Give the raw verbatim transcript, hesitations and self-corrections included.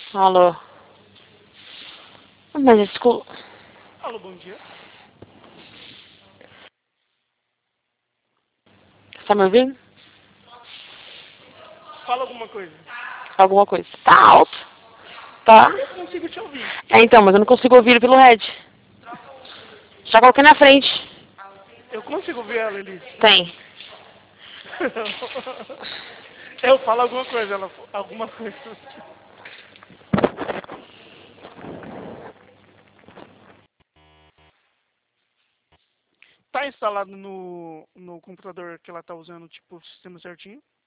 Alô? Mas escuta. Alô, bom dia. Tá me ouvindo? Fala alguma coisa. Alguma coisa. Tá alto. Tá? Eu consigo te ouvir. É, então, mas eu não consigo ouvir ele pelo head. Já coloquei na frente. Eu consigo ouvir ela, Elis. Tem. Eu falo alguma coisa, ela alguma coisa. Tá instalado no, no computador que ela tá usando, tipo, o sistema certinho?